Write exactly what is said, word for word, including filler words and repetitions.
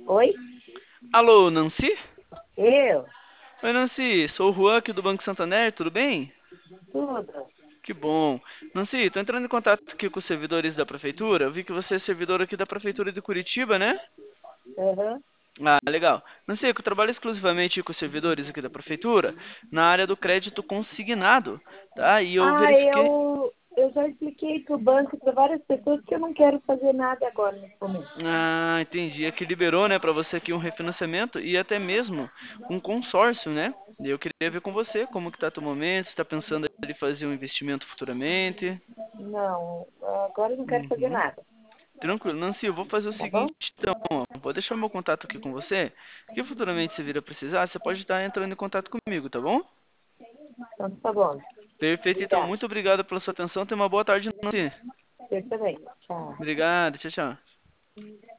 Oi? Alô, Nancy? Eu? Oi, Nancy. Sou o Juan aqui do Banco Santander, tudo bem? Tudo? Que bom. Nancy, estou entrando em contato aqui com os servidores da prefeitura. Eu vi que você é servidor aqui da prefeitura de Curitiba, né? Aham. Ah, legal. Nancy, eu trabalho exclusivamente com os servidores aqui da prefeitura na área do crédito consignado, tá? E eu Ah, verifiquei. eu, eu já expliquei para o banco e para várias pessoas que eu não quero fazer nada agora nesse momento. Ah, entendi. É que liberou, né, para você aqui um refinanciamento e até mesmo um consórcio, né? E eu queria ver com você como que tá teu momento, se está pensando em fazer um investimento futuramente. Não, agora eu não quero fazer Uhum. nada, Tranquilo. Nancy, eu vou fazer o tá seguinte, bom? então, ó, vou deixar meu contato aqui com você, que futuramente se vir a precisar, você pode estar entrando em contato comigo, tá bom? Então tá bom. Perfeito, então, Obrigada. muito obrigado pela sua atenção, tenha uma boa tarde, Nancy. Você também. Tchau. Obrigado, tchau, tchau.